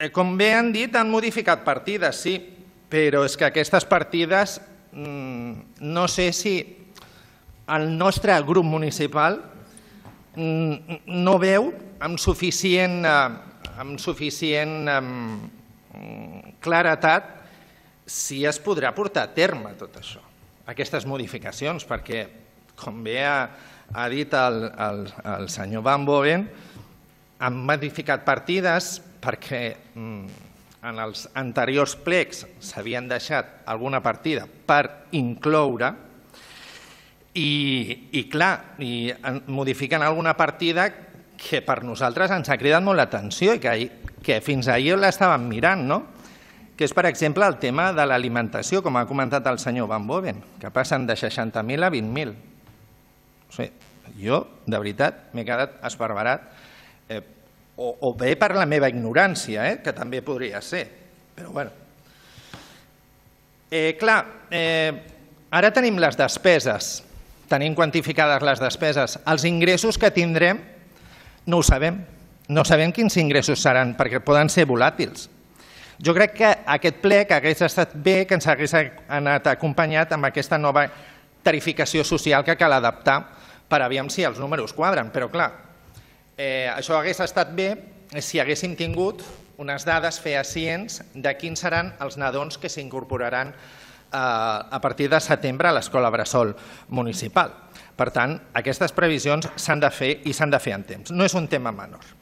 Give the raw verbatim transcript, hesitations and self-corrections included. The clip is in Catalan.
Com bé han dit, han modificat partides, sí, però és que aquestes partides no sé si el nostre grup municipal no veu amb suficient claretat si es podrà portar a terme tot això, aquestes modificacions, perquè, com bé ha dit el senyor Van Boven, han modificat partides perquè en els anteriors plecs s'havien deixat alguna partida per incloure i, clar, modifiquen alguna partida que per nosaltres ens ha cridat molt l'atenció i que fins ahir l'estàvem mirant, no? Que és, per exemple, el tema de l'alimentació, com ha comentat el senyor Van Boven, que passen de seixanta mil a vint mil. Jo, de veritat, m'he quedat esparverat, o bé per la meva ignorància, que també podria ser, però bé. Clar, ara tenim les despeses, tenim quantificades les despeses. Els ingressos que tindrem no ho sabem, no sabem quins ingressos seran, perquè poden ser volàtils. Jo crec que aquest plec hauria estat bé que ens hagués anat acompanyat amb aquesta nova tarificació social que cal adaptar per aviam si els números quadren, però clar, això hauria estat bé si haguéssim tingut unes dades fehacients de quins seran els nadons que s'incorporaran a partir de setembre a l'escola bressol municipal. Per tant, aquestes previsions s'han de fer i s'han de fer en temps. No és un tema menor.